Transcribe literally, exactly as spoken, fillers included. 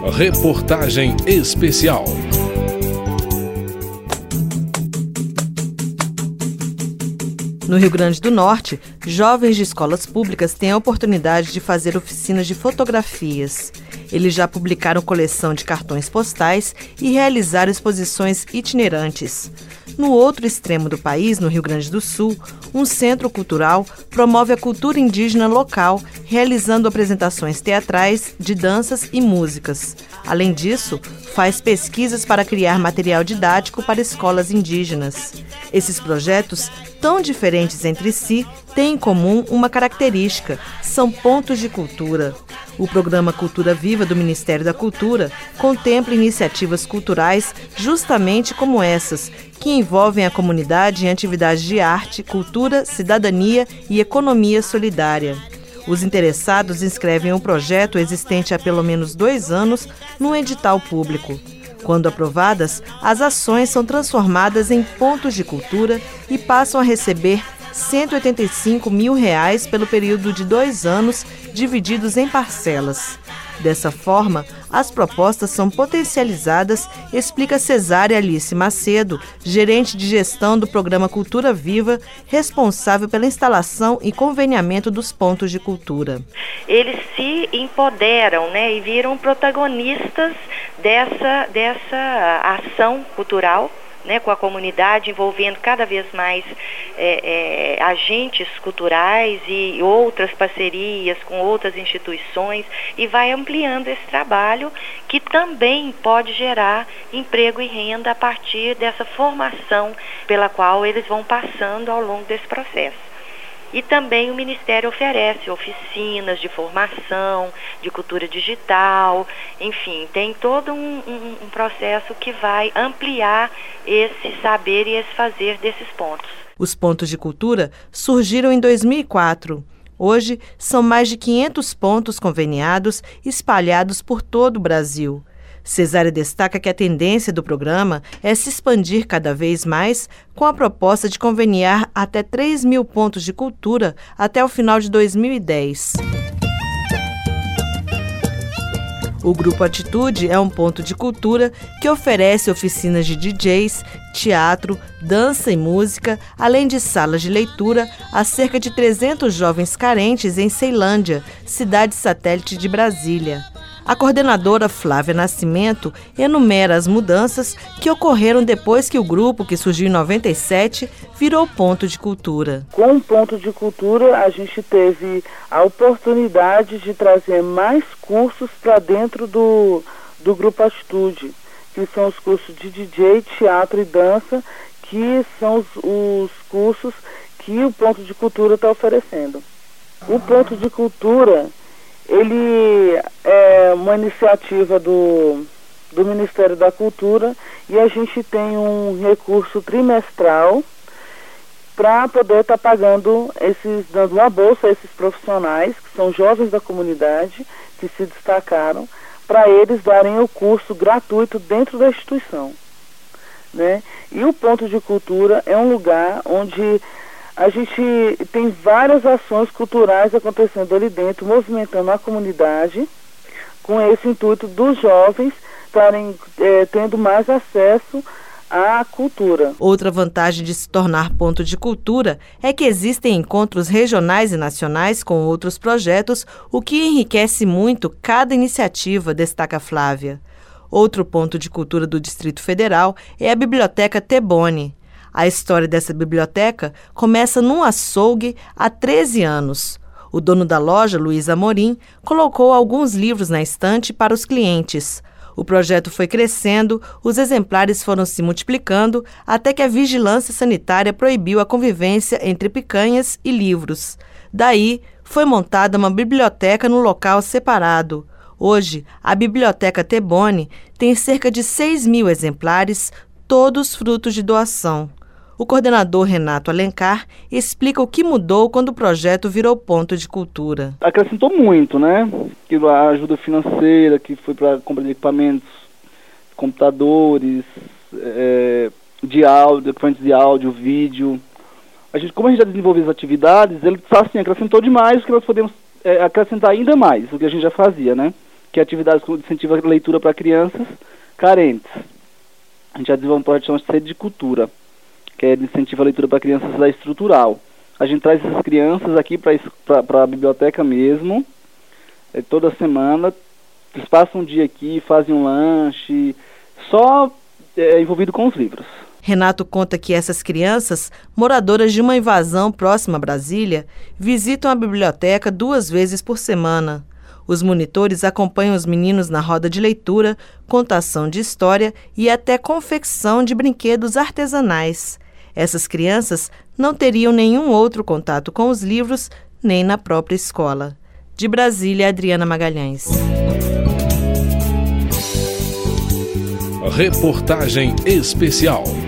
Reportagem especial. No Rio Grande do Norte, jovens de escolas públicas têm a oportunidade de fazer oficinas de fotografias. Eles já publicaram coleção de cartões postais e realizaram exposições itinerantes. No outro extremo do país, no Rio Grande do Sul, um centro cultural promove a cultura indígena local, realizando apresentações teatrais, de danças e músicas. Além disso, faz pesquisas para criar material didático para escolas indígenas. Esses projetos, tão diferentes entre si, têm em comum uma característica: são pontos de cultura. O programa Cultura Viva do Ministério da Cultura contempla iniciativas culturais justamente como essas, que envolvem a comunidade em atividades de arte, cultura, cidadania e economia solidária. Os interessados inscrevem um projeto existente há pelo menos dois anos num edital público. Quando aprovadas, as ações são transformadas em pontos de cultura e passam a receber cento e oitenta e cinco mil reais pelo período de dois anos, divididos em parcelas. Dessa forma, as propostas são potencializadas, explica Cesária Alice Macedo, gerente de gestão do programa Cultura Viva, responsável pela instalação e conveniamento dos pontos de cultura. Eles se empoderam, né, e viram protagonistas dessa, dessa ação cultural, né, com a comunidade, envolvendo cada vez mais é, é, agentes culturais e outras parcerias com outras instituições, e vai ampliando esse trabalho, que também pode gerar emprego e renda a partir dessa formação pela qual eles vão passando ao longo desse processo. E também o Ministério oferece oficinas de formação, de cultura digital, enfim, tem todo um, um, um processo que vai ampliar esse saber e esse fazer desses pontos. Os pontos de cultura surgiram em dois mil e quatro. Hoje, são mais de quinhentos pontos conveniados espalhados por todo o Brasil. Cesária destaca que a tendência do programa é se expandir cada vez mais, com a proposta de conveniar até três mil pontos de cultura até o final de dois mil e dez. O Grupo Atitude é um ponto de cultura que oferece oficinas de D Js, teatro, dança e música, além de salas de leitura a cerca de trezentos jovens carentes em Ceilândia, cidade satélite de Brasília. A coordenadora Flávia Nascimento enumera as mudanças que ocorreram depois que o grupo, que surgiu em noventa e sete, virou ponto de cultura. Com o ponto de cultura, a gente teve a oportunidade de trazer mais cursos para dentro do, do Grupo Atitude, que são os cursos de D J, teatro e dança, que são os, os cursos que o ponto de cultura está oferecendo. O ponto de cultura, ele é uma iniciativa do, do Ministério da Cultura, e a gente tem um recurso trimestral para poder estar tá pagando esses, dando uma bolsa a esses profissionais, que são jovens da comunidade, que se destacaram, para eles darem o curso gratuito dentro da instituição, né? E o ponto de cultura é um lugar onde a gente tem várias ações culturais acontecendo ali dentro, movimentando a comunidade, com esse intuito dos jovens estarem é, tendo mais acesso à cultura. Outra vantagem de se tornar ponto de cultura é que existem encontros regionais e nacionais com outros projetos, o que enriquece muito cada iniciativa, destaca Flávia. Outro ponto de cultura do Distrito Federal é a Biblioteca Tebone. A história dessa biblioteca começa num açougue há treze anos. O dono da loja, Luiz Amorim, colocou alguns livros na estante para os clientes. O projeto foi crescendo, os exemplares foram se multiplicando, até que a vigilância sanitária proibiu a convivência entre picanhas e livros. Daí, foi montada uma biblioteca no local separado. Hoje, a Biblioteca Tebone tem cerca de seis mil exemplares, todos frutos de doação. O coordenador Renato Alencar explica o que mudou quando o projeto virou ponto de cultura. Acrescentou muito, né? Que a ajuda financeira, que foi para compra de equipamentos, computadores, é, de áudio, equipamentos de áudio, vídeo. A gente, como a gente já desenvolveu as atividades, ele assim, acrescentou demais o que nós podemos é, acrescentar ainda mais, o que a gente já fazia, né? que é atividades que incentivam a leitura para crianças carentes. A gente já desenvolveu um projeto chamado Sede de Cultura, que é de incentivo à leitura para crianças da estrutural. A gente traz essas crianças aqui para a biblioteca mesmo, é, toda semana. Eles passam um dia aqui, fazem um lanche, só é, envolvido com os livros. Renato conta que essas crianças, moradoras de uma invasão próxima a Brasília, visitam a biblioteca duas vezes por semana. Os monitores acompanham os meninos na roda de leitura, contação de história e até confecção de brinquedos artesanais. Essas crianças não teriam nenhum outro contato com os livros, nem na própria escola. De Brasília, Adriana Magalhães. Reportagem especial.